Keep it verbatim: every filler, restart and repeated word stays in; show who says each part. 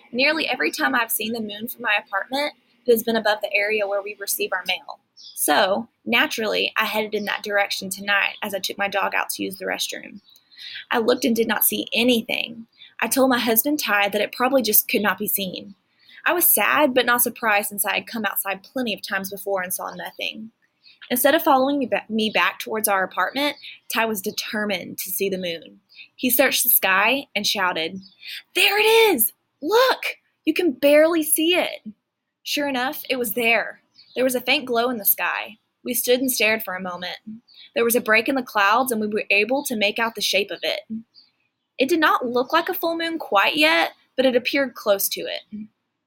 Speaker 1: Nearly every time I've seen the moon from my apartment, it has been above the area where we receive our mail. So, naturally, I headed in that direction tonight as I took my dog out to use the restroom. I looked and did not see anything. I told my husband Ty that it probably just could not be seen. I was sad but not surprised since I had come outside plenty of times before and saw nothing. Instead of following me ba- me back towards our apartment, Ty was determined to see the moon. He searched the sky and shouted, "There it is! Look! You can barely see it." Sure enough, it was there. There was a faint glow in the sky. We stood and stared for a moment. There was a break in the clouds, and we were able to make out the shape of it. It did not look like a full moon quite yet, but it appeared close to it.